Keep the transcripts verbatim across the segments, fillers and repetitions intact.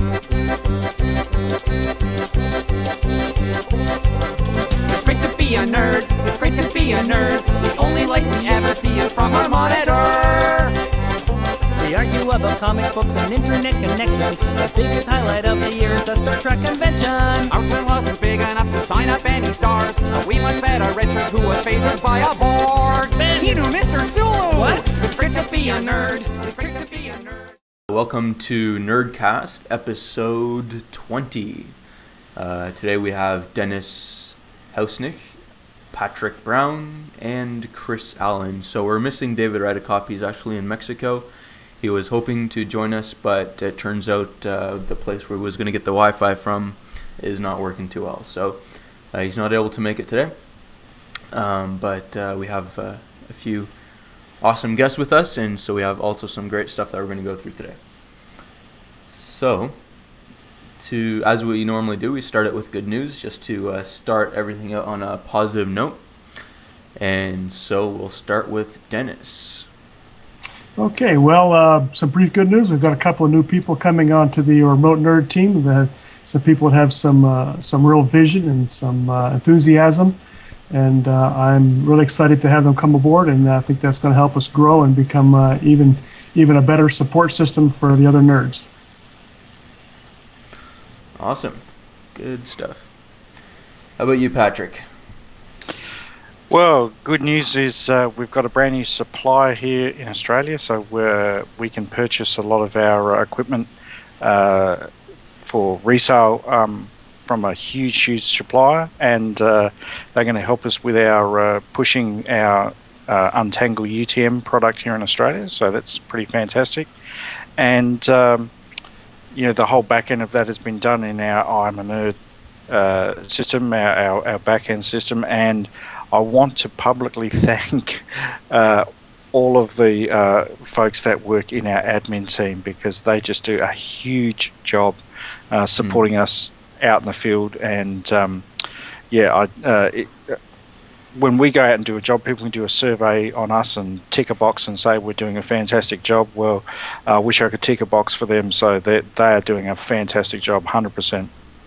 It's great to be a nerd. It's great to be a nerd. The only light we ever see is from our monitor. We argue about comic books and internet connections. The biggest highlight of the year is the Star Trek convention. Our turn wasn't big enough to sign up any stars, but we much better Richard, who was phasered by a Borg. Ben, you knew Mister Sulu. What? It's great to be a nerd. It's great to be a nerd. Welcome to Nerdcast, episode twenty. Uh, today we have Dennis Hausnich, Patrick Brown, and Chris Allen. So we're missing David Redekop. He's actually in Mexico. He was hoping to join us, but it turns out uh, the place where he was going to get the Wi-Fi from is not working too well. So uh, he's not able to make it today. Um, but uh, we have uh, a few awesome guests with us, and so we have also some great stuff that we're going to go through today. So, to as we normally do, we start it with good news, just to uh, start everything out on a positive note. And so we'll start with Dennis. Okay, well, uh, some brief good news. We've got a couple of new people coming on to the Remote Nerd team. The, some people that have some uh, some real vision and some uh, enthusiasm, and uh, I'm really excited to have them come aboard. And I think that's going to help us grow and become uh, even even a better support system for the other nerds. Awesome, good stuff. How about you, Patrick? Well, good news is uh, we've got a brand new supplier here in Australia, so we're, we can purchase a lot of our uh, equipment uh, for resale um, from a huge, huge supplier, and uh, they're going to help us with our uh, pushing our uh, Untangle U T M product here in Australia, so that's pretty fantastic. And, um, you know, the whole back end of that has been done in our I'm a Nerd uh, system, our, our, our back end system, and I want to publicly thank uh, all of the uh, folks that work in our admin team, because they just do a huge job uh, supporting mm. us out in the field. And um, yeah, I, uh, it, when we go out and do a job, people can do a survey on us and tick a box and say we're doing a fantastic job. Well, I wish I could tick a box for them, so that they are doing a fantastic job, one hundred percent.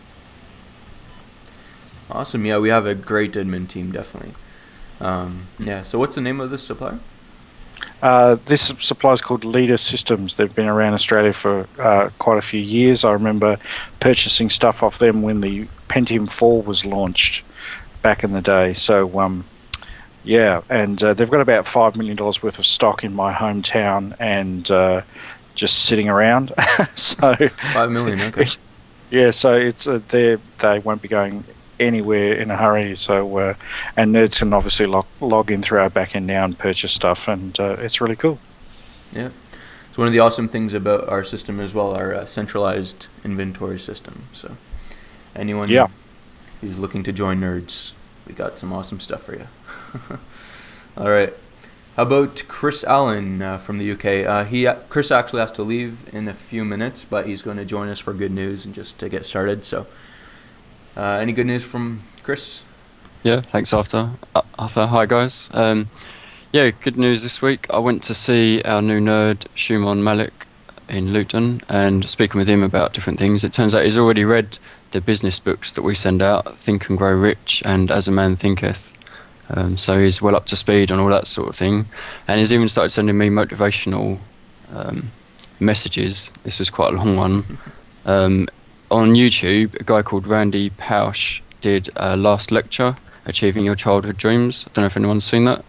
Awesome. Yeah, we have a great admin team, definitely. Um, yeah, so what's the name of this supplier? Uh, this supply is called Leader Systems. They've been around Australia for uh, quite a few years. I remember purchasing stuff off them when the Pentium four was launched back in the day. So, um, yeah, and uh, they've got about five million dollars worth of stock in my hometown and uh, just sitting around. so five million dollars, okay. Yeah, so it's uh, they they won't be going anywhere in a hurry. So uh, and nerds can obviously log, log in through our back end now and purchase stuff, and uh, it's really cool. Yeah, it's one of the awesome things about our system as well, our uh, centralized inventory system. So anyone yeah. who's looking to join nerds, we got some awesome stuff for you. All right. How about Chris Allen uh, from the U K? Uh, he Chris actually has to leave in a few minutes, but he's going to join us for good news and just to get started. So, uh, any good news from Chris? Yeah, thanks, Arthur. Uh, Arthur, hi guys. Um, yeah, good news this week. I went to see our new nerd, Shumon Malik, in Luton, and speaking with him about different things. It turns out he's already read the business books that we send out, Think and Grow Rich and As a Man Thinketh. Um, so he's well up to speed on all that sort of thing, and he's even started sending me motivational um, messages. This was quite a long one. Um, on YouTube, a guy called Randy Pausch did a last lecture, Achieving Your Childhood Dreams. I don't know if anyone's seen that.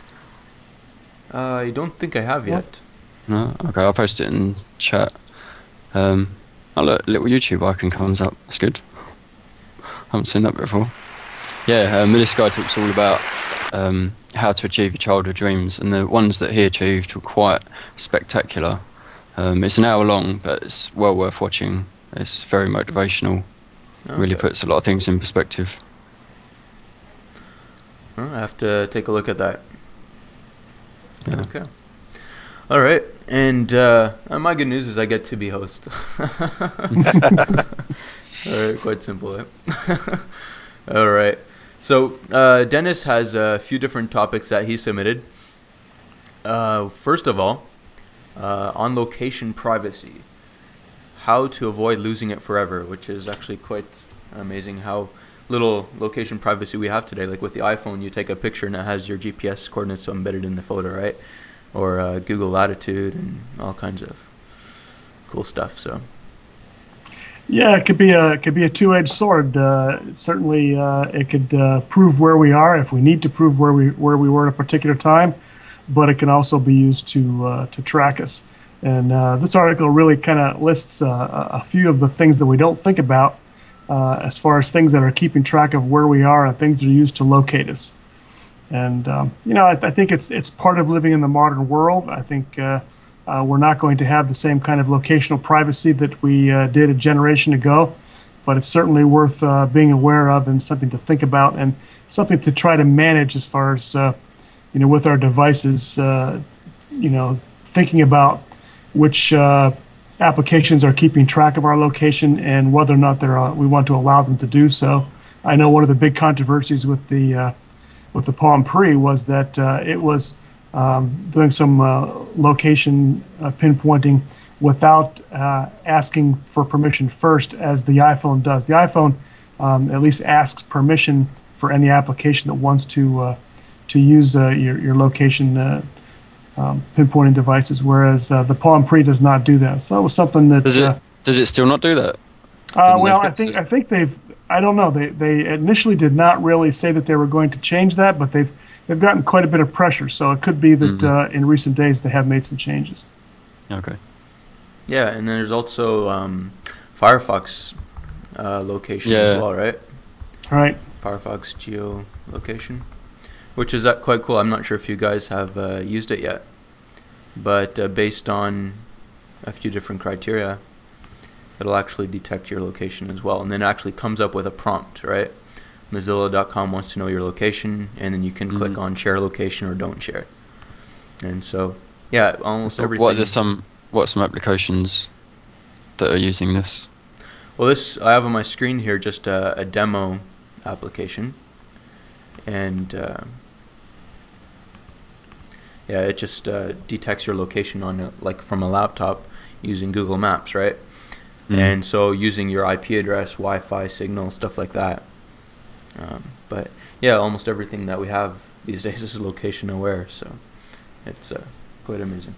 Uh, I don't think I have yet. No? Okay, I'll post it in chat. Um, oh look, little YouTube icon comes up. That's good. I haven't seen that before. Yeah, um, this guy talks all about um, how to achieve your childhood dreams, and the ones that he achieved were quite spectacular. Um, it's an hour long, but it's well worth watching. It's very motivational. Okay. Really puts a lot of things in perspective. Well, I have to take a look at that. Yeah. Okay. All right, and uh, my good news is I get to be host. All right, quite simple. Eh? All right. So uh, Dennis has a few different topics that he submitted. Uh, first of all, uh, on location privacy. how to avoid losing it forever, which is actually quite amazing how little location privacy we have today. Like with the iPhone, you take a picture and it has your G P S coordinates embedded in the photo, right? Or uh, Google Latitude and all kinds of cool stuff. So yeah, it could be a it could be a two-edged sword. Uh, certainly, uh, it could uh, prove where we are if we need to prove where we where we were at a particular time, but it can also be used to uh, to track us. And uh, this article really kind of lists uh, a few of the things that we don't think about uh, as far as things that are keeping track of where we are and things that are used to locate us. And um, you know, I, I think it's it's part of living in the modern world. I think uh, uh, we're not going to have the same kind of locational privacy that we uh, did a generation ago, but it's certainly worth uh, being aware of and something to think about and something to try to manage as far as uh, you know, with our devices. Uh, you know, thinking about which uh, applications are keeping track of our location and whether or not they're, uh, we want to allow them to do so. I know one of the big controversies with the uh, with the Palm Pre was that uh, it was um, doing some uh, location uh, pinpointing without uh, asking for permission first, as the iPhone does. The iPhone um, at least asks permission for any application that wants to uh, to use uh, your your location Uh, Um, pinpointing devices, whereas uh, the Palm Pre does not do that. So that was something that. Does it? Uh, does it still not do that? uh, well, I fix think it? I think they've. I don't know. They they initially did not really say that they were going to change that, but they've they've gotten quite a bit of pressure. So it could be that Mhm. uh, in recent days they have made some changes. Okay. yeah, and then there's also um, Firefox uh, location as Yeah. well, right? All right. Firefox geolocation, which is uh, quite cool. I'm not sure if you guys have uh, used it yet, but uh, based on a few different criteria, it'll actually detect your location as well, and then it actually comes up with a prompt, right? Mozilla dot com wants to know your location, and then you can Mhm. click on share location or don't share. And so, yeah, almost So everything. what are some what are some applications that are using this? Well, this I have on my screen here just a, a demo application, and uh, yeah, it just uh, detects your location on a, like from a laptop using Google Maps, right? Mm. And so using your I P address, Wi-Fi signal, stuff like that. Um, but yeah, almost everything that we have these days is location aware, so it's uh, quite amazing.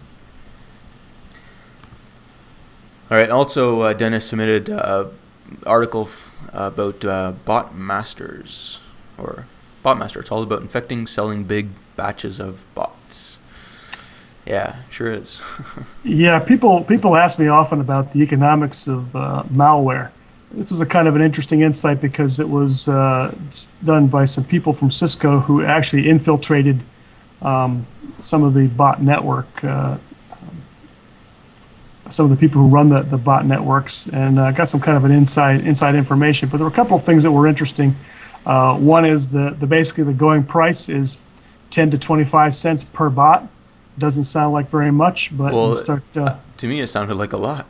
All right. Also, uh, Dennis submitted an uh, article f- about uh, bot masters, or Botmaster. It's all about infecting, selling big batches of bots. Yeah, sure is. Yeah, people people ask me often about the economics of uh, malware. This was a kind of an interesting insight because it was uh, it's done by some people from Cisco who actually infiltrated um, some of the bot network, uh, some of the people who run the, the bot networks, and uh, got some kind of an inside inside information. But there were a couple of things that were interesting. Uh, one is the, the basically the going price is ten to twenty-five cents per bot. Doesn't sound like very much, but Well, when you start uh, to me, it sounded like a lot.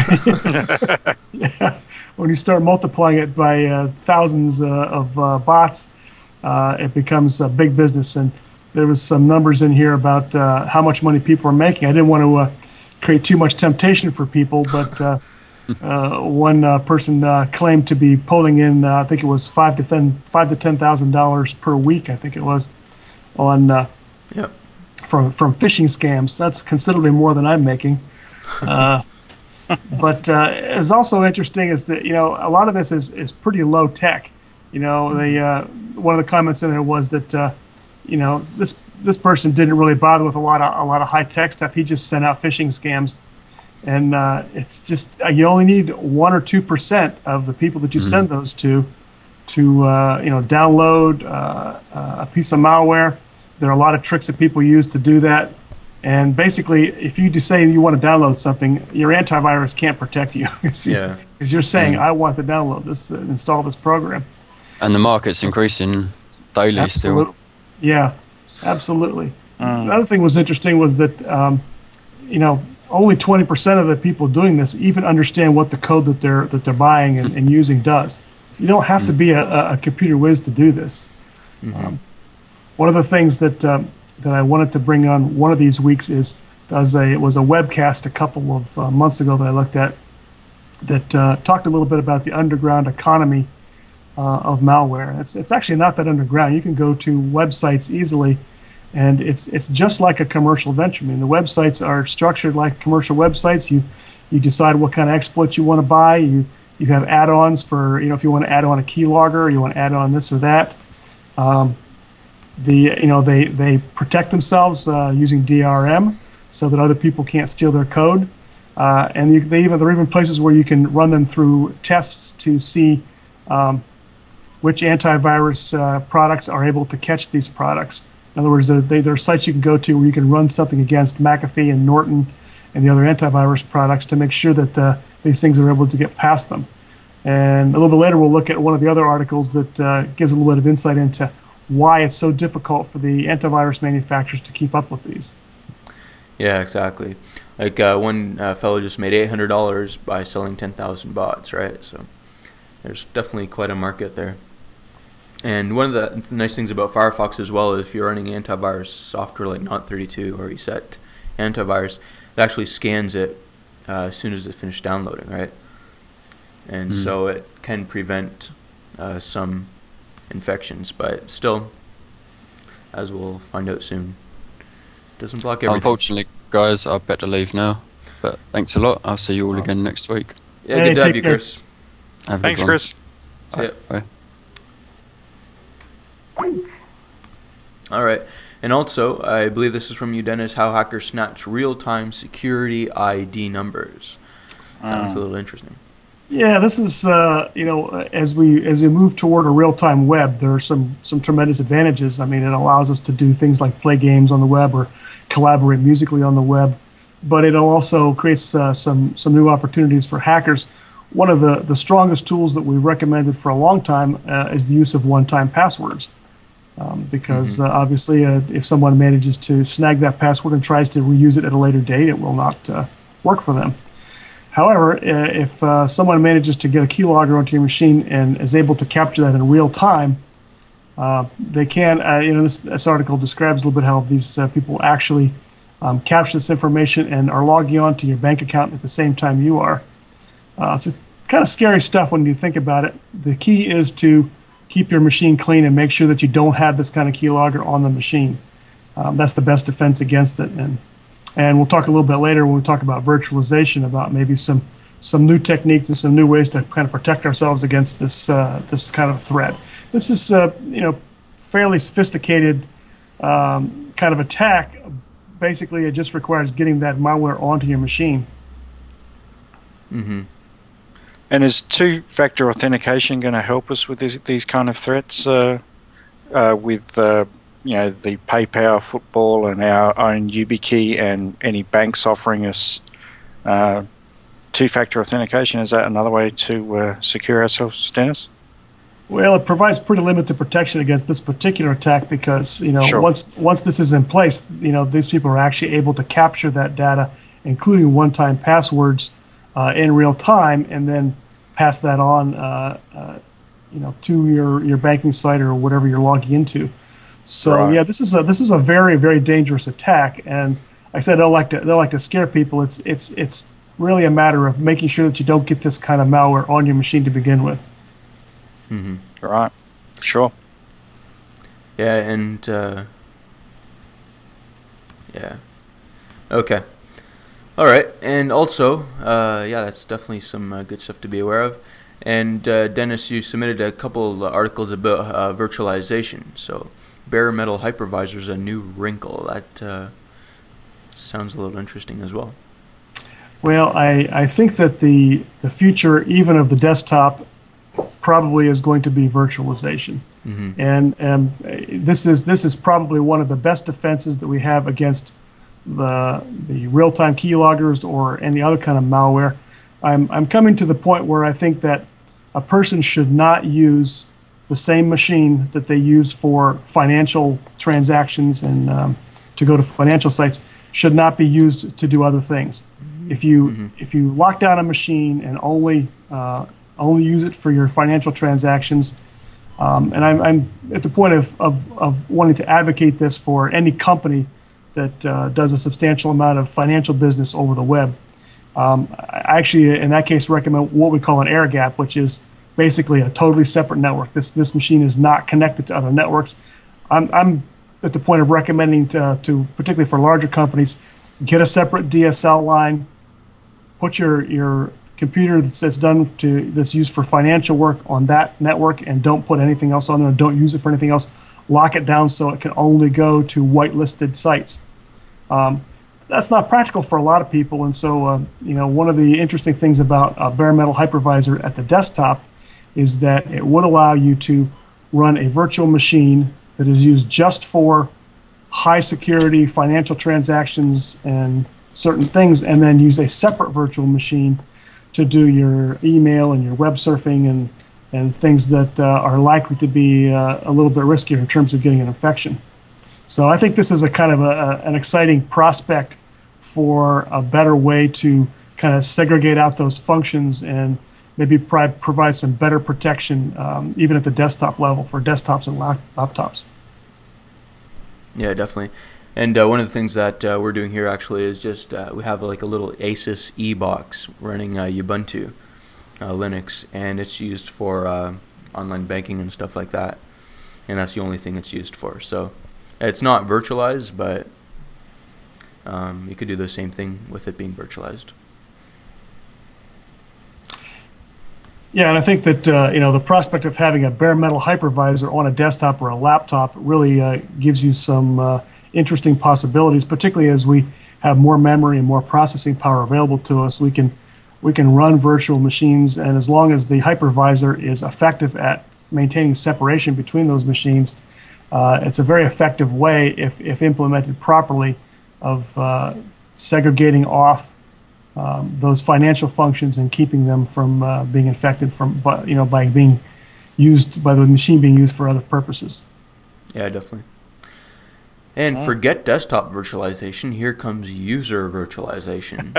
yeah, when you start multiplying it by uh, thousands uh, of uh, bots, uh, it becomes a big business. And there was some numbers in here about uh, how much money people are making. I didn't want to uh, create too much temptation for people, but uh, uh, one uh, person uh, claimed to be pulling in, uh, I think it was five to ten, five to ten thousand dollars per week. I think it was on. Uh, Yep. From from phishing scams. That's considerably more than I'm making. Uh, but uh, it's also interesting is that, you know, a lot of this is, is pretty low tech. You know, the uh, one of the comments in there was that, uh, you know, this this person didn't really bother with a lot of a lot of high tech stuff. He just sent out phishing scams, and uh, it's just uh, you only need one or two percent of the people that you Mhm. send those to to uh, you know download uh, uh, a piece of malware. There are a lot of tricks that people use to do that. And basically, if you just say you want to download something, your antivirus can't protect you. Yeah. Because you're saying, Mm. I want to download this, uh, install this program. And the market's So- increasing daily Absolute- still. Yeah, absolutely. Mm. Another thing was interesting was that, um, you know, only twenty percent of the people doing this even understand what the code that they're that they're buying and, and using does. You don't have to be a, a computer whiz to do this. Mhm. Um, one of the things that um, that I wanted to bring on one of these weeks is does a it was a webcast a couple of uh, months ago that I looked at, that uh, talked a little bit about the underground economy uh, of malware. It's it's actually not that underground. You can go to websites easily, and it's it's just like a commercial venture. I mean, the websites are structured like commercial websites. You you decide what kind of exploits you want to buy. You you have add-ons for, you know, if you want to add on a keylogger, or you want to add on this or that. Um, the you know they they protect themselves uh, using D R M so that other people can't steal their code. Uh, and you, they even there are even places where you can run them through tests to see um, which antivirus uh, products are able to catch these products. In other words, uh, they, there are sites you can go to where you can run something against McAfee and Norton and the other antivirus products to make sure that uh, these things are able to get past them. And a little bit later, we'll look at one of the other articles that uh, gives a little bit of insight into why it's so difficult for the antivirus manufacturers to keep up with these. Yeah, exactly. Like uh, one uh, fellow just made eight hundred dollars by selling ten thousand bots, right? So there's definitely quite a market there. And one of the nice things about Firefox as well is if you're running antivirus software like Naught thirty-two or Reset Antivirus, it actually scans it uh, as soon as it's finished downloading, right? And mm. so it can prevent uh, some infections, but still, as we'll find out soon, it doesn't block everything. Unfortunately, guys, I better leave now. But thanks a lot. I'll see you all again next week. Yeah, hey, good to have you, care. Chris. Have Thanks, Chris. See ya. Bye. All right. And also, I believe this is from you, Dennis, how hackers snatch real-time security I D numbers. Sounds Mm. a little interesting. Yeah, this is uh, you know as we as we move toward a real-time web, there are some some tremendous advantages. I mean, it allows us to do things like play games on the web or collaborate musically on the web, but it also creates uh, some some new opportunities for hackers. One of the the strongest tools that we recommended for a long time uh, is the use of one-time passwords, um, because mm-hmm. uh, obviously uh, if someone manages to snag that password and tries to reuse it at a later date, it will not uh, work for them. However, if uh, someone manages to get a keylogger onto your machine and is able to capture that in real time, uh, they can, uh, you know, this, this article describes a little bit how these uh, people actually um, capture this information and are logging on to your bank account at the same time you are. Uh, it's a, kind of scary stuff when you think about it. The key is to keep your machine clean and make sure that you don't have this kind of keylogger on the machine. Um, that's the best defense against it. And And we'll talk a little bit later when we talk about virtualization, about maybe some some new techniques and some new ways to kind of protect ourselves against this uh, this kind of threat. This is uh, you know fairly sophisticated um, kind of attack. Basically, it just requires getting that malware onto your machine. Mm-hmm. And is two-factor authentication going to help us with this, these kind of threats? Uh, uh, with uh, you know, the PayPal football and our own YubiKey and any banks offering us uh, two-factor authentication. Is that another way to uh, secure ourselves, Dennis? Well, it provides pretty limited protection against this particular attack because, you know, Sure. once once this is in place, you know, these people are actually able to capture that data, including one-time passwords, uh, in real time, and then pass that on, uh, uh, you know, to your, your banking site or whatever you're logging into. So Right. yeah, this is a this is a very very dangerous attack, and like I said, they'll like to they'll like to scare people. It's it's it's really a matter of making sure that you don't get this kind of malware on your machine to begin with. Mm-hmm. Right. Sure. Yeah, and uh, yeah, okay, all right, and also, uh, yeah, that's definitely some uh, good stuff to be aware of. And uh, Dennis, you submitted a couple articles about uh, virtualization, so. Bare metal hypervisor is a new wrinkle. That uh, sounds a little interesting as well. Well, I, I think that the the future, even of the desktop, probably is going to be virtualization. Mm-hmm. And um, this is this is probably one of the best defenses that we have against the the real-time keyloggers or any other kind of malware. I'm I'm coming to the point where I think that a person should not use the same machine that they use for financial transactions and um, to go to financial sites should not be used to do other things. Mm-hmm. If you mm-hmm. if you lock down a machine and only uh, only use it for your financial transactions, um, and I'm, I'm at the point of, of, of wanting to advocate this for any company that uh, does a substantial amount of financial business over the web. Um, I actually, in that case, recommend what we call an air gap, which is basically a totally separate network. This this machine is not connected to other networks. I'm, I'm at the point of recommending to, to, particularly for larger companies, get a separate D S L line, put your your computer that's, that's done to that's used for financial work on that network, and don't put anything else on there. Don't use it for anything else. Lock it down so it can only go to whitelisted sites. Um, that's not practical for a lot of people, and so uh, you know one of the interesting things about a bare metal hypervisor at the desktop is that it would allow you to run a virtual machine that is used just for high security financial transactions and certain things, and then use a separate virtual machine to do your email and your web surfing and, and things that uh, are likely to be uh, a little bit riskier in terms of getting an infection. So I think this is a kind of a, a, an exciting prospect for a better way to kind of segregate out those functions and maybe pri- provide some better protection um, even at the desktop level for desktops and lap- laptops. Yeah, definitely. And uh, one of the things that uh, we're doing here actually is just uh, we have like a little Asus e-box running uh, Ubuntu uh, Linux, and it's used for uh, online banking and stuff like that. And that's the only thing it's used for. So it's not virtualized, but um, you could do the same thing with it being virtualized. Yeah, and I think that uh, you know the prospect of having a bare metal hypervisor on a desktop or a laptop really uh, gives you some uh, interesting possibilities, particularly as we have more memory and more processing power available to us. We can we can run virtual machines, and as long as the hypervisor is effective at maintaining separation between those machines, uh, it's a very effective way, if if implemented properly, of uh, segregating off Um, those financial functions and keeping them from uh, being infected from, by, you know, by being used by the machine being used for other purposes. Yeah, definitely. And Mm. forget desktop virtualization. Here comes user virtualization.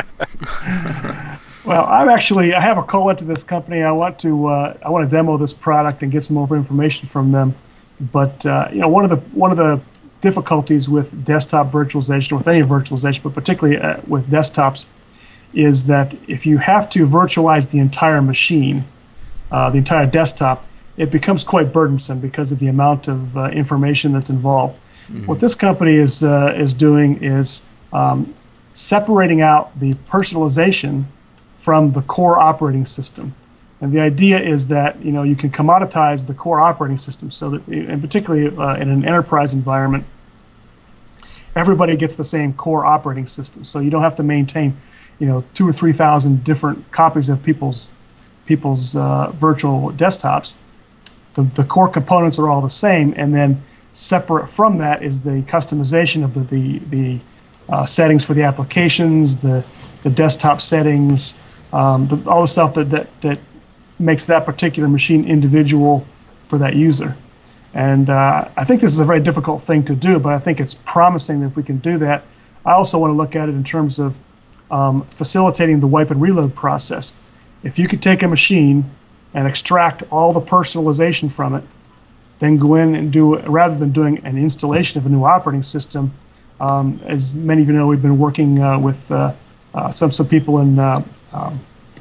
Well, I'm actually I have a call into this company. I want to uh, I want to demo this product and get some more information from them. But uh, you know, one of the one of the difficulties with desktop virtualization, or with any virtualization, but particularly uh, with desktops, is that if you have to virtualize the entire machine, uh, the entire desktop, it becomes quite burdensome because of the amount of uh, information that's involved. Mm-hmm. What this company is uh, is doing is um, separating out the personalization from the core operating system. And the idea is that you know you can commoditize the core operating system so that, and particularly uh, in an enterprise environment, everybody gets the same core operating system. So you don't have to maintain you know, two or three thousand different copies of people's people's uh, virtual desktops. The the core components are all the same, and then separate from that is the customization of the the, the uh, settings for the applications, the the desktop settings, um, the, all the stuff that, that that makes that particular machine individual for that user. And uh, I think this is a very difficult thing to do, but I think it's promising that if we can do that. I also want to look at it in terms of Um, facilitating the wipe and reload process. If you could take a machine and extract all the personalization from it, then go in and do, rather than doing an installation of a new operating system, um, as many of you know, we've been working uh, with uh, uh, some some people in uh, um,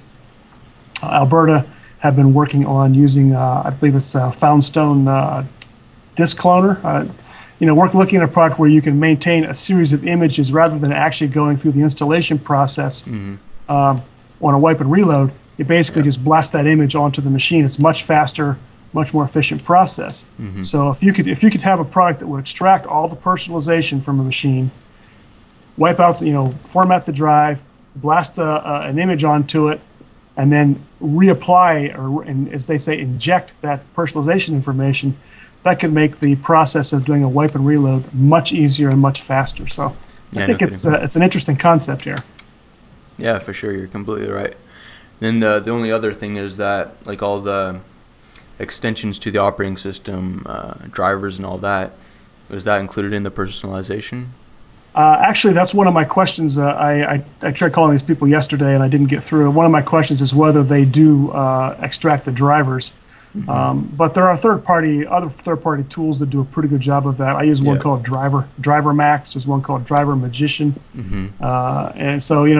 Alberta have been working on using, uh, I believe it's uh, Foundstone uh, Disk Cloner. Uh, You know, we're looking at a product where you can maintain a series of images rather than actually going through the installation process. Mm-hmm. um, on a wipe and reload. You basically yeah. just blast that image onto the machine. It's much faster, much more efficient process. Mm-hmm. So if you could, if you could have a product that would extract all the personalization from a machine, wipe out, the, you know, format the drive, blast a, a, an image onto it, and then reapply, or and as they say, inject that personalization information, that could make the process of doing a wipe and reload much easier and much faster. So yeah, I think no it's uh, it's an interesting concept here. Yeah, for sure. You're completely right. Then the the only other thing is that like all the extensions to the operating system, uh, drivers and all that, was that included in the personalization? Uh, actually, that's one of my questions. Uh, I, I I tried calling these people yesterday and I didn't get through. One of my questions is whether they do uh, extract the drivers. Mm-hmm. Um, but there are third-party, other third-party tools that do a pretty good job of that. I use one yeah. called Driver, Driver Max. There's one called Driver Magician. Mm-hmm. Uh, and so, you know,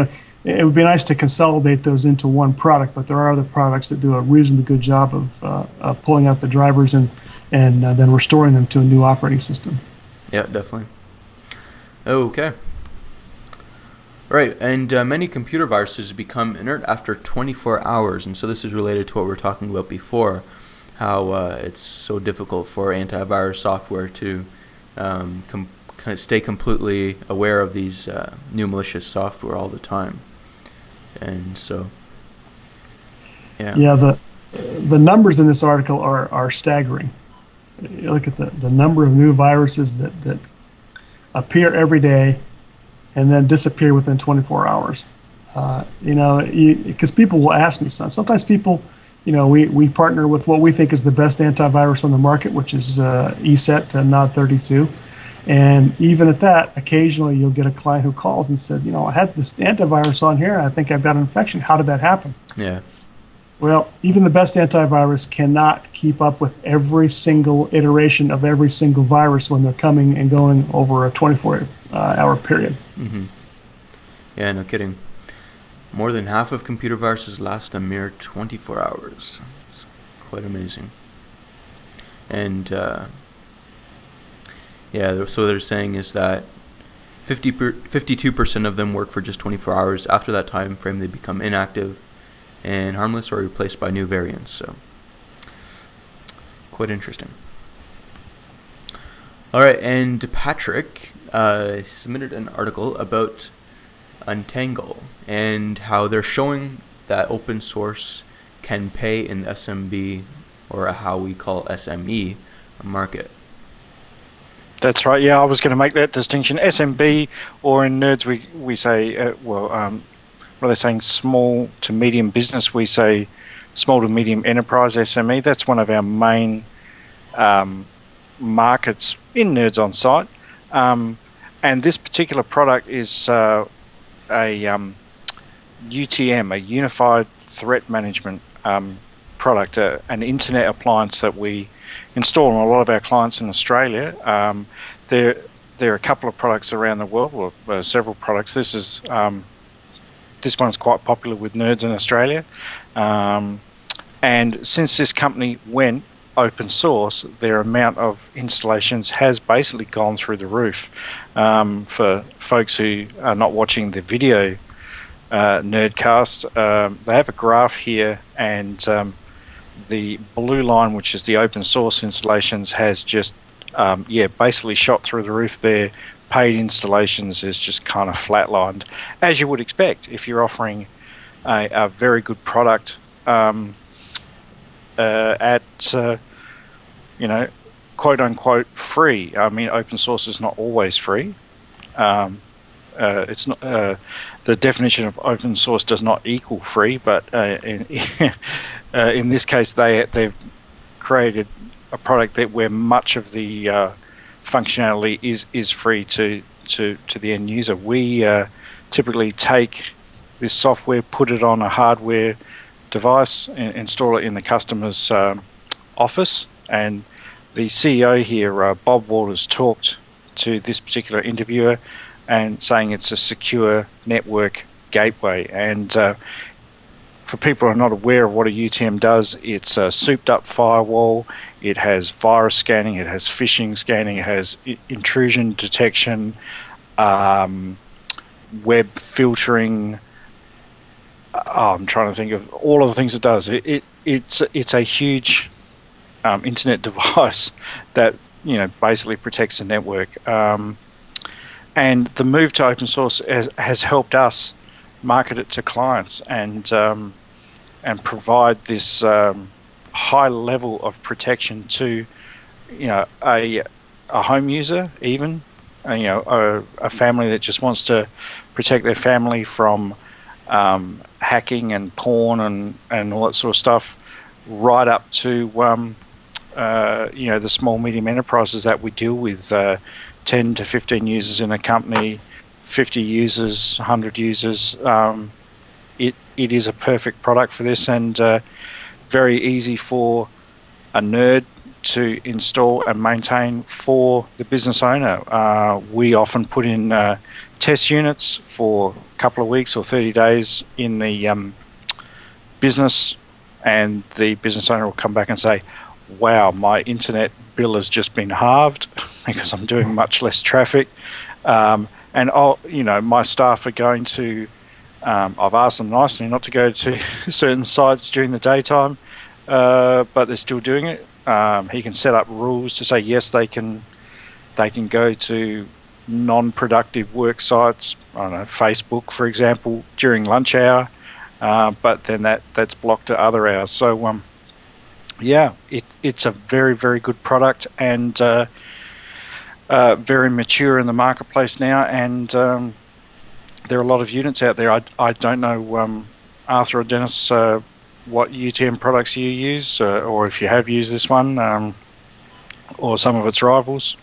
it would be nice to consolidate those into one product, but there are other products that do a reasonably good job of, uh, of pulling out the drivers and, and uh, then restoring them to a new operating system. Yeah, definitely. Okay. Right, and uh, many computer viruses become inert after twenty-four hours, and so this is related to what we were talking about before, how uh, it's so difficult for antivirus software to um, com- kind of stay completely aware of these uh, new malicious software all the time. And so, yeah. Yeah, the the numbers in this article are, are staggering. You look at the, the number of new viruses that, that appear every day and then disappear within twenty-four hours. Uh, you know, because people will ask me some. Sometimes people, you know, we, we partner with what we think is the best antivirus on the market, which is uh, E S E T to N O D thirty-two. And even at that, occasionally you'll get a client who calls and said, you know, I had this antivirus on here. I think I've got an infection. How did that happen? Yeah. Well, even the best antivirus cannot keep up with every single iteration of every single virus when they're coming and going over a twenty-four hour period. Mm-hmm. Yeah, no kidding. More than half of computer viruses last a mere twenty-four hours. It's quite amazing. And uh, yeah, so what they're saying is that fifty per, fifty-two percent of them work for just twenty-four hours. After that time frame, they become inactive and harmless or replaced by new variants. So, quite interesting. All right, and Patrick uh, submitted an article about Untangle and how they're showing that open source can pay in the S M B, or how we call S M E, market. That's right. Yeah, I was going to make that distinction. S M B, or in Nerds we we say, uh, well, um, what are they saying? Small to medium business. We say small to medium enterprise, S M E. That's one of our main um, markets in Nerds on Site. Um, and this particular product is uh, a um, U T M, a Unified Threat Management um, product, uh, an internet appliance that we install on a lot of our clients in Australia. Um, there, there are a couple of products around the world, or uh, several products. This is um, this one's quite popular with Nerds in Australia. Um, and since this company went open source, their amount of installations has basically gone through the roof. Um, for folks who are not watching the video uh, Nerdcast, um, they have a graph here, and um, the blue line, which is the open source installations, has just um, yeah basically shot through the roof. Their paid installations is just kind of flatlined, as you would expect if you're offering a, a very good product um, uh, at uh, you know, quote unquote free. I mean, open source is not always free. Um, uh, it's not uh, the definition of open source does not equal free, but uh, in, uh, in this case, they they've created a product that where much of the uh, functionality is is free to to to the end user. We uh, typically take this software, put it on a hardware device, and install it in the customer's um, office. And the C E O here, uh, Bob Waters, talked to this particular interviewer and saying it's a secure network gateway. And uh, for people who are not aware of what a U T M does, it's a souped up firewall. It has virus scanning, it has phishing scanning, it has I- intrusion detection, um, web filtering. Oh, I'm trying to think of all of the things it does. It, it it's it's a huge Um, internet device that, you know, basically protects the network. Um, and the move to open source has, has helped us market it to clients and um, and provide this um, high level of protection to, you know, a a home user, even, uh, you know, a, a family that just wants to protect their family from um, hacking and porn and, and all that sort of stuff, right up to um, Uh, you know, the small, medium enterprises that we deal with, uh, ten to fifteen users in a company, fifty users, one hundred users. Um, it it is a perfect product for this, and uh, very easy for a nerd to install and maintain for the business owner. Uh, we often put in uh, test units for a couple of weeks or thirty days in the um, business, and the business owner will come back and say, wow, my internet bill has just been halved because I'm doing much less traffic. Um, and, I'll, you know, my staff are going to, um, I've asked them nicely not to go to certain sites during the daytime, uh, but they're still doing it. Um, he can set up rules to say, yes, they can, they can go to non-productive work sites, I don't know, Facebook, for example, during lunch hour, uh, but then that, that's blocked at other hours. So, um, yeah, it, it's a very, very good product, and uh, uh, very mature in the marketplace now, and um, there are a lot of units out there. I, I don't know, um, Arthur or Dennis, uh, what U T M products you use, uh, or if you have used this one, um, or some of its rivals.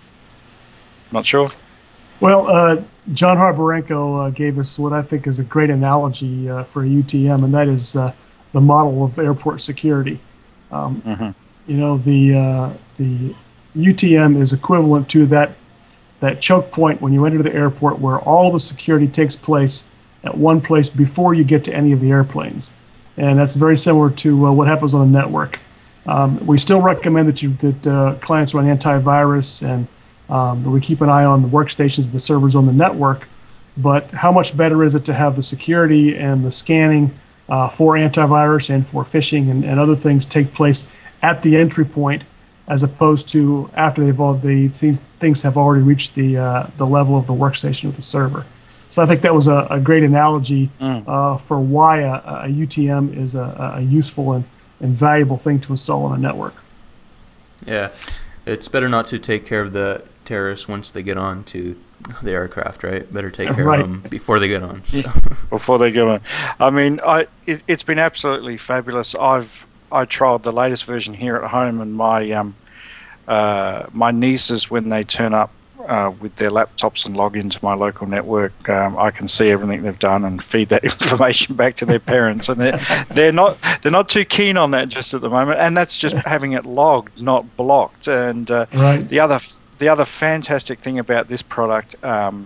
Not sure. Well, uh, John Harbarenko uh, gave us what I think is a great analogy uh, for a U T M, and that is uh, the model of airport security. Um, mm-hmm. You know, the uh, the U T M is equivalent to that that choke point when you enter the airport, where all the security takes place at one place before you get to any of the airplanes, and that's very similar to uh, what happens on a network. Um, we still recommend that you that uh, clients run antivirus, and um, that we keep an eye on the workstations and the servers on the network. But how much better is it to have the security and the scanning Uh, for antivirus and for phishing and, and other things take place at the entry point, as opposed to after they've all the these things have already reached the uh, the level of the workstation of the server. So I think that was a, a great analogy mm. uh, for why a, a U T M is a, a useful and, and valuable thing to install on a network. Yeah, it's better not to take care of the terrorists once they get on to the aircraft, right? Better take care right. of them before they get on. So. Before they get on. I mean, I it, it's been absolutely fabulous. I've I trialed the latest version here at home, and my um uh my nieces, when they turn up uh, with their laptops and log into my local network, um, I can see everything they've done and feed that information back to their parents, and they're they're not they're not too keen on that just at the moment, and that's just having it logged, not blocked. And uh, right. the other. The other fantastic thing about this product um,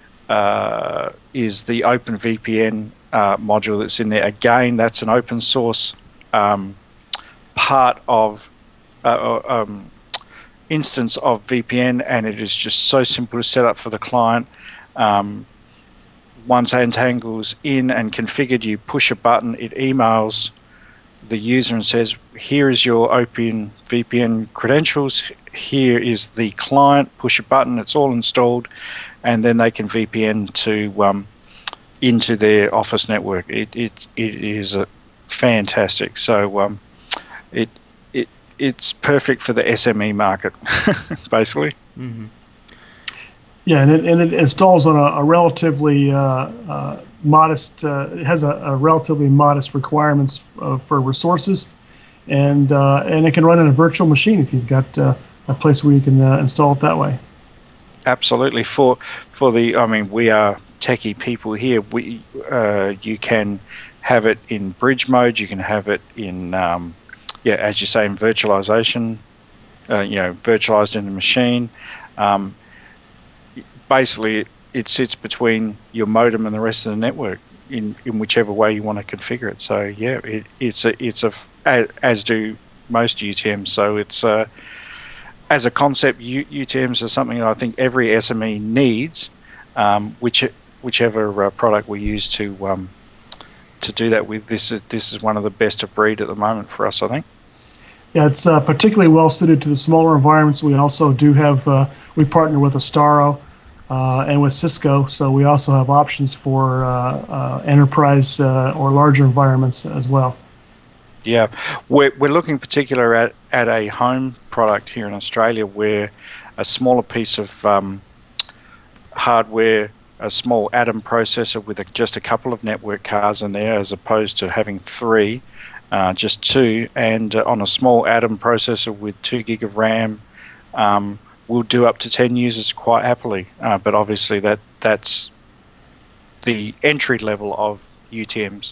uh, is the OpenVPN uh, module that's in there. Again, that's an open source um, part of uh, um, instance of V P N, and it is just so simple to set up for the client. Um, once Antangle's in and configured, you push a button, it emails the user and says, here is your OpenVPN credentials, here is the client, push a button, it's all installed, and then they can V P N to um, into their office network. It it it is a fantastic. So um, it it it's perfect for the S M E market, basically. Mm-hmm. Yeah, and it, and it installs on a, a relatively uh, uh, modest. Uh, it has a, a relatively modest requirements f- uh, for resources, and uh, and it can run in a virtual machine if you've got uh, a place where you can uh, install it that way. Absolutely. For for the, I mean, we are techie people here. We uh, you can have it in bridge mode. You can have it in um, yeah, as you say, in virtualization. Uh, you know, virtualized in the machine. Um, basically, it, it sits between your modem and the rest of the network in, in whichever way you want to configure it. So yeah, it, it's a it's a as do most U T Ms. So it's uh, as a concept, U, UTMs are something that I think every S M E needs, um, which whichever uh, product we use to um, to do that with. This is this is one of the best of breed at the moment for us, I think. Yeah, it's uh, particularly well suited to the smaller environments. We also do have uh, we partner with Astaro uh, and with Cisco, so we also have options for uh, uh, enterprise uh, or larger environments as well. Yeah, we're we're looking particular at, at a home product here in Australia where a smaller piece of um, hardware, a small Atom processor with a, just a couple of network cards in there, as opposed to having three, uh, just two, and uh, on a small Atom processor with two gig of RAM, um, we'll do up to ten users quite happily. Uh, but obviously that that's the entry level of U T Ms.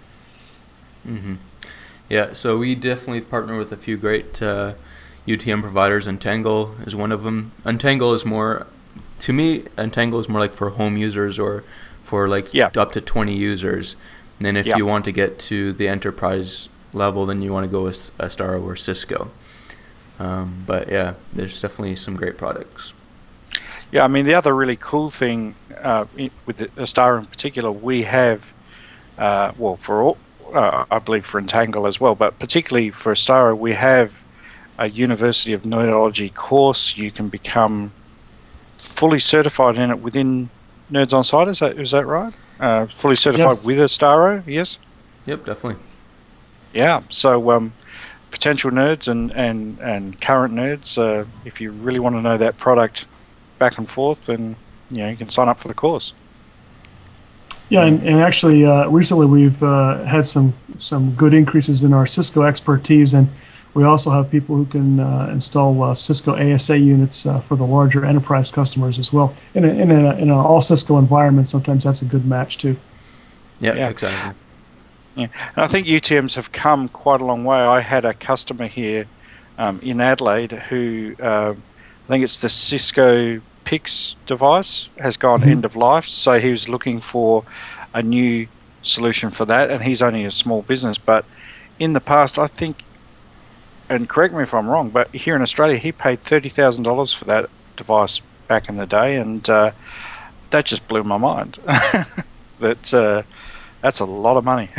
Mm-hmm. Yeah, so we definitely partner with a few great uh, U T M providers. Untangle is one of them. Untangle is more to me, Entangle is more like for home users or for like Yeah. up to twenty users. And then if Yeah. you want to get to the enterprise level, then you want to go with Astaro or Cisco. Um, but yeah, there's definitely some great products. Yeah, I mean, the other really cool thing uh, i- with the Astaro in particular, we have, uh, well, for all, uh, I believe for Entangle as well, but particularly for Astaro, we have a University of Nerdology course. You can become fully certified in it within Nerds on Site. Is that is that right? Uh, fully certified Yes. with Astaro, yes? Yep, definitely. Yeah, so um, potential nerds and, and, and current nerds, uh, if you really want to know that product back and forth, then you know you can sign up for the course. Yeah, and, and actually, uh, recently we've uh, had some some good increases in our Cisco expertise, and we also have people who can uh, install uh, Cisco A S A units uh, for the larger enterprise customers as well. In a, in a, in an all Cisco environment, sometimes that's a good match too. Yeah, Yeah. exactly. Yeah, and I think U T Ms have come quite a long way. I had a customer here um, in Adelaide who uh, I think it's the Cisco Pix device has gone Mhm. end of life, so he was looking for a new solution for that, and he's only a small business. But in the past, I think, and correct me if I'm wrong, but here in Australia, he paid thirty thousand dollars for that device back in the day, and uh, that just blew my mind. that uh, that's a lot of money.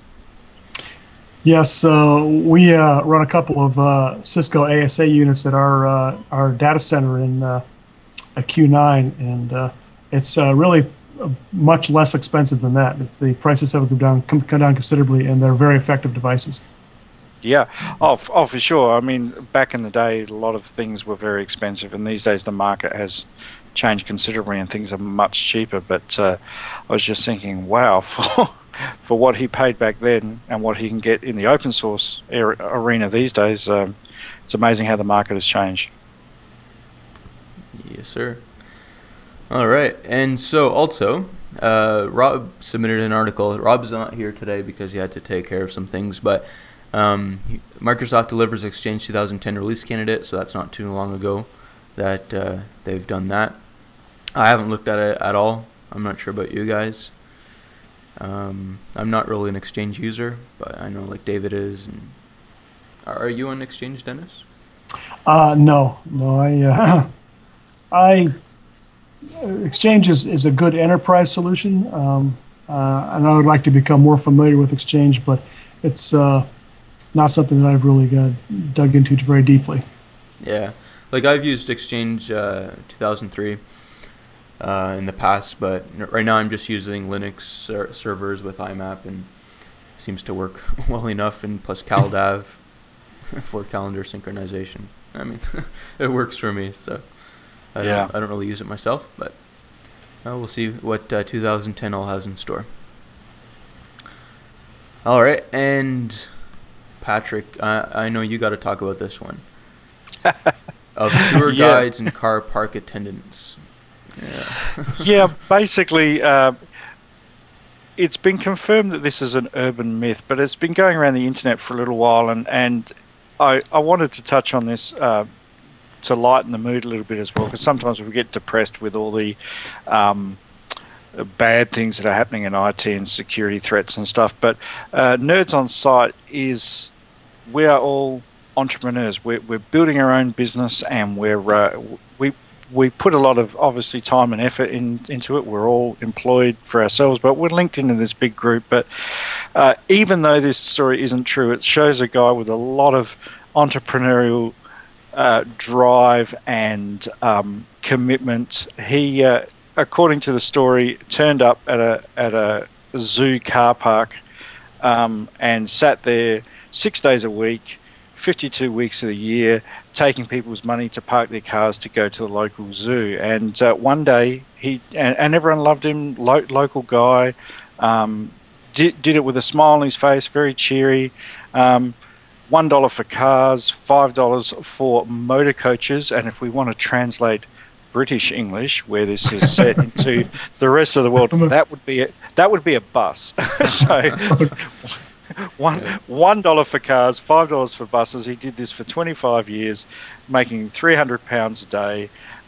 Yes, uh, we uh, run a couple of uh, Cisco A S A units at our uh, our data center in uh, at Q nine, and uh, it's uh, really uh, much less expensive than that. If the prices have come down, come, come down considerably, and they're very effective devices. Yeah, oh, f- oh, for sure. I mean, back in the day, a lot of things were very expensive, and these days the market has changed considerably, and things are much cheaper. But uh, I was just thinking, wow, for for what he paid back then and what he can get in the open source ar- arena these days, um, it's amazing how the market has changed. Yes, sir. All right, and so also, uh, Rob submitted an article. Rob's not here today because he had to take care of some things, but um, he- Microsoft delivers Exchange twenty ten release candidate, so that's not too long ago that uh, they've done that. I haven't looked at it at all. I'm not sure about you guys. Um, I'm not really an Exchange user, but I know like David is. And are are you on Exchange, Dennis? Uh, no, no, I, uh, I, Exchange is, is a good enterprise solution, um, uh, and I would like to become more familiar with Exchange, but it's uh, not something that I've really got dug into very deeply. Yeah, like I've used Exchange uh, two thousand three uh, in the past, but n- right now I'm just using Linux ser- servers with I MAP, and seems to work well enough. And plus CalDAV for calendar synchronization. I mean, it works for me. So I don't, Yeah. I don't really use it myself, but uh, we'll see what uh, two thousand ten all has in store. All right, and Patrick, I, I know you got to talk about this one. Of tour Yeah. guides and car park attendants. Yeah. Yeah, basically, uh, it's been confirmed that this is an urban myth, but it's been going around the internet for a little while, and, and I, I wanted to touch on this uh, to lighten the mood a little bit as well, because sometimes we get depressed with all the um, bad things that are happening in I T and security threats and stuff. But uh, Nerds on Site is, we are all entrepreneurs. We're, we're building our own business, and we're uh, we we put a lot of obviously time and effort in, into it. We're all employed for ourselves, but we're linked into this big group. But uh, even though this story isn't true, it shows a guy with a lot of entrepreneurial uh, drive and um, commitment. He, uh, according to the story, turned up at a at a zoo car park um, and sat there six days a week, fifty-two weeks of the year, taking people's money to park their cars to go to the local zoo. And uh, one day, he and, and everyone loved him, lo- local guy, um, did, did it with a smile on his face, very cheery. Um, one dollar for cars, five dollars for motor coaches, and if we want to translate British English, where this is set into the rest of the world, that would be a, that would be a bus. So one one dollar for cars, five dollars for buses. He did this for twenty five years, making three hundred pounds a day.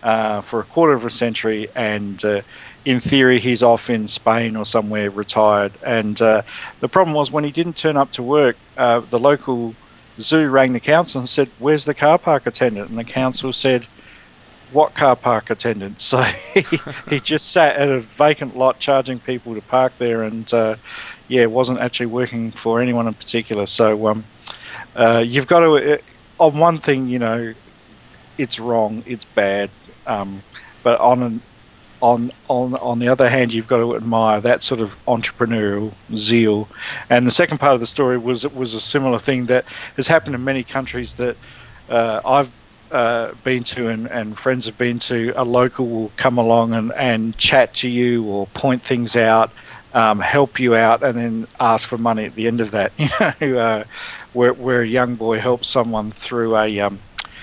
uh, for a quarter of a century, and uh, in theory he's off in Spain or somewhere retired. And uh, the problem was when he didn't turn up to work, uh, the local zoo rang the council and said, "Where's the car park attendant?" And the council said, "What car park attendant?" So he, he just sat at a vacant lot charging people to park there, and uh, yeah, wasn't actually working for anyone in particular. So um, uh, you've got to, uh, on one thing, you know, it's wrong, it's bad, um, but on an, on on on the other hand, you've got to admire that sort of entrepreneurial zeal. And the second part of the story was it was a similar thing that has happened in many countries that uh, I've uh, been to and, and friends have been to. A local will come along and, and chat to you or point things out, um, help you out, and then ask for money at the end of that. You know, uh, where where a young boy helps someone through a um,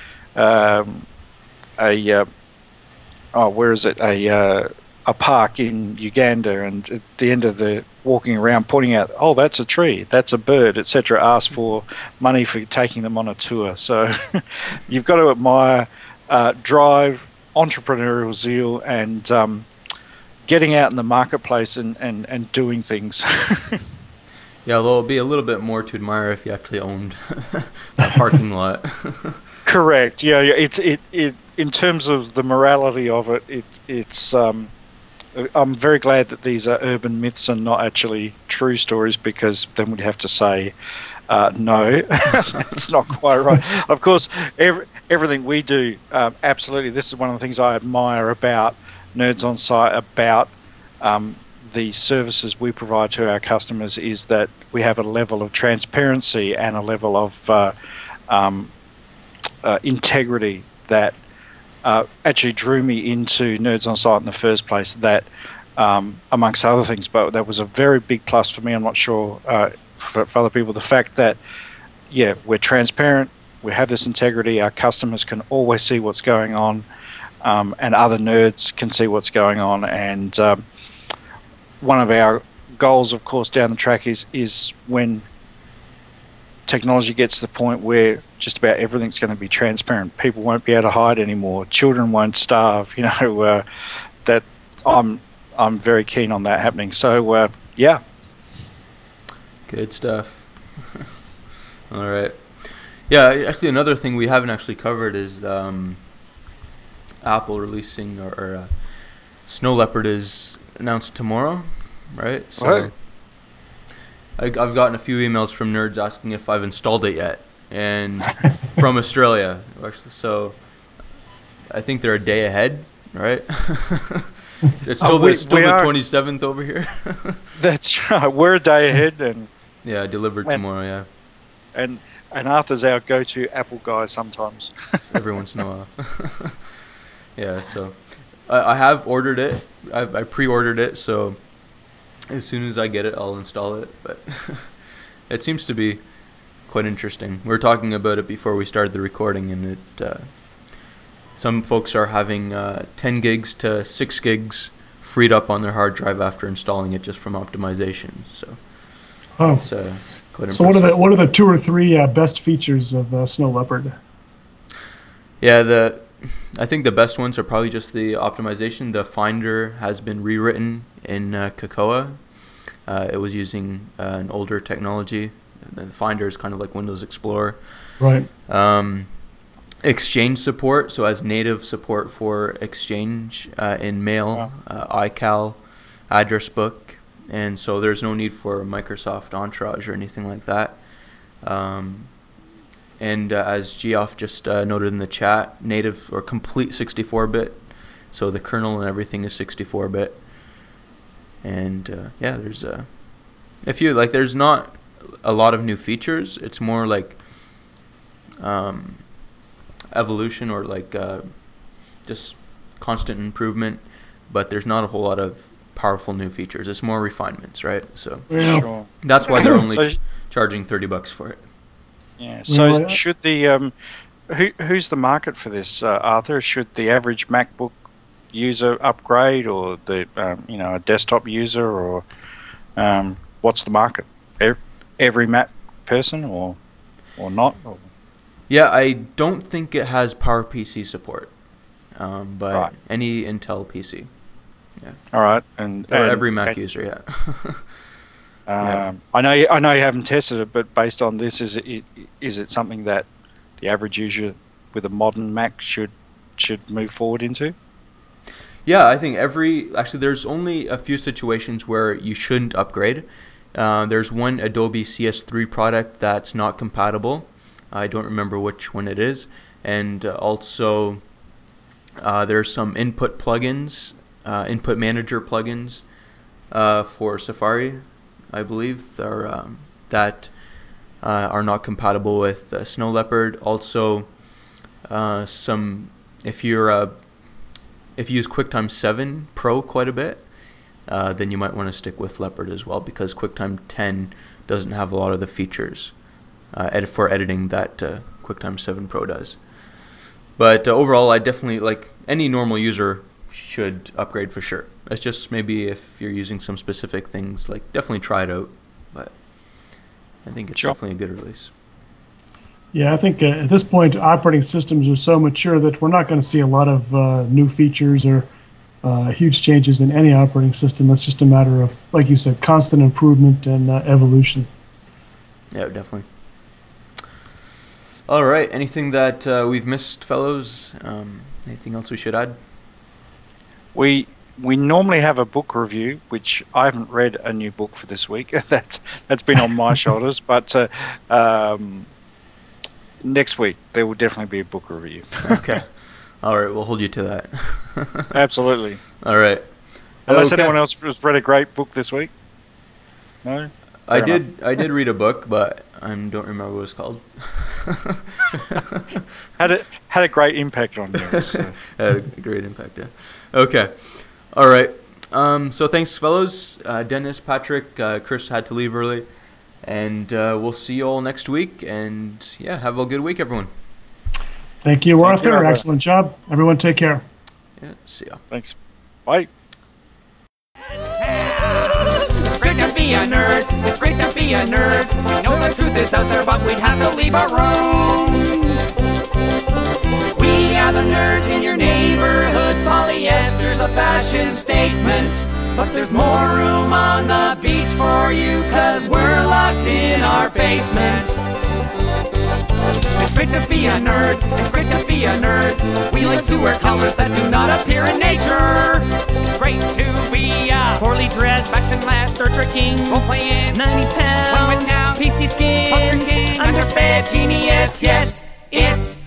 um, a uh, oh, where is it? A uh, a park in Uganda, and at the end of the walking around, pointing out, oh, that's a tree, that's a bird, et cetera. Ask for money for taking them on a tour. So you've got to admire uh, drive, entrepreneurial zeal, and um, getting out in the marketplace and, and, and doing things. Yeah, although it'll be a little bit more to admire if you actually owned that parking lot. Correct. Yeah, it's it, it in terms of the morality of it, it it's um I'm very glad that these are urban myths and not actually true stories, because then we'd have to say uh, no, it's not quite right. Of course, every, everything we do, um, absolutely. This is one of the things I admire about Nerds on Site, about um, the services we provide to our customers, is that we have a level of transparency and a level of uh, um, uh, integrity that Uh, actually drew me into Nerds on Site in the first place, that um, amongst other things, but that was a very big plus for me. I'm not sure uh, for, for other people, the fact that, yeah, we're transparent, we have this integrity, our customers can always see what's going on, um, and other nerds can see what's going on. And um, one of our goals, of course, down the track is is when technology gets to the point where just about everything's going to be transparent. People won't be able to hide anymore. Children won't starve. You know, uh, that I'm I'm very keen on that happening. So uh, yeah, good stuff. All right. Yeah, actually, another thing we haven't actually covered is um, Apple releasing or, or uh, Snow Leopard is announced tomorrow, right? So. Right. I, I've gotten a few emails from nerds asking if I've installed it yet, and from Australia, actually. So I think they're a day ahead, right? It's still, oh, we, it's still we the are. twenty-seventh over here. That's right. We're a day ahead, and yeah, delivered when, tomorrow. Yeah, and and Arthur's our go-to Apple guy sometimes. every once in a while. Yeah, so I, I have ordered it. I, I pre-ordered it, so. As soon as I get it, I'll install it. But it seems to be quite interesting. We were talking about it before we started the recording, and it uh, some folks are having uh, ten gigs to six gigs freed up on their hard drive after installing it just from optimization. So Oh, it's uh, quite so what are impressive. the what are the two or three uh, best features of uh, Snow Leopard? Yeah, the I think the best ones are probably just the optimization. The Finder has been rewritten in uh, Cocoa. Uh, it was using uh, an older technology. The Finder is kind of like Windows Explorer. Right. Um, Exchange support, so as native support for Exchange uh, in Mail, Wow. uh, iCal, Address Book, and so there's no need for Microsoft Entourage or anything like that. Um, and uh, as Geoff just uh, noted in the chat, native or complete sixty-four bit, so the kernel and everything is sixty-four bit. And uh, yeah, there's a, a few, like there's not a lot of new features. It's more like um, evolution or like uh, just constant improvement, but there's not a whole lot of powerful new features. It's more refinements, right? So Yeah. Sure. that's why they're only So- ch- charging thirty bucks for it. Yeah. So Well, uh, should the um, who who's the market for this, uh, Arthur? Should the average MacBook user upgrade, or the um, you know a desktop user, or um, what's the market? Every, every Mac person, or or not? Or? Yeah, I don't think it has PowerPC support. um, but Right. any Intel P C. All right, and, Or and every Mac and, user, yeah. Um, Yeah. I know you, I know you haven't tested it, but based on this, is it is it something that the average user with a modern Mac should should move forward into? Yeah, I think every actually there's only a few situations where you shouldn't upgrade. Uh, there's one Adobe C S three product that's not compatible. I don't remember which one it is, and uh, also uh, there's some input plugins, uh, input manager plugins uh, for Safari, I believe, are, um, that uh, are not compatible with uh, Snow Leopard. Also, uh, some if you're a If you use QuickTime seven Pro quite a bit, uh, then you might want to stick with Leopard as well, because QuickTime ten doesn't have a lot of the features uh, edit for editing that uh, QuickTime seven Pro does. But uh, overall, I definitely, like, any normal user should upgrade for sure. It's just maybe if you're using some specific things, like, definitely try it out. But I think it's Sure. definitely a good release. Yeah, I think uh, at this point, operating systems are so mature that we're not going to see a lot of uh, new features or uh, huge changes in any operating system. It's just a matter of, like you said, constant improvement and uh, evolution. Yeah, definitely. All right. Anything that uh, we've missed, fellows? Um, anything else we should add? We we normally have a book review, which I haven't read a new book for this week. that's that's been on my shoulders, but uh, um, next week there will definitely be a book review. Okay. All right. We'll hold you to that. Absolutely. All right. Unless Okay. anyone else has read a great book this week. No. I Fair did. I did read a book, but I don't remember what it's called. had it had a great impact on you. So. Had a great impact. Yeah. Okay. All right. Um, so thanks, fellows. Uh, Dennis, Patrick, uh, Chris had to leave early, and uh, we'll see you all next week. And yeah, have a good week, everyone. Thank you, Thank Arthur. you, Arthur. Excellent job. Everyone take care. Yeah. See ya. Thanks. Bye. It's great to be a nerd. It's great to be a nerd. We know the truth is out there, but we'd have to leave our room. We are the nerds in your neighborhood. Polyester's a fashion statement, but there's more room on the beach for you, 'cause we're locked in our basement. It's great to be a nerd. It's great to be a nerd. We like to wear colors that do not appear in nature. It's great to be a poorly dressed, fashion-less, Star Trek king, role-playing, ninety pounds, one with now, pasty skin, underfed genius. Yes, it's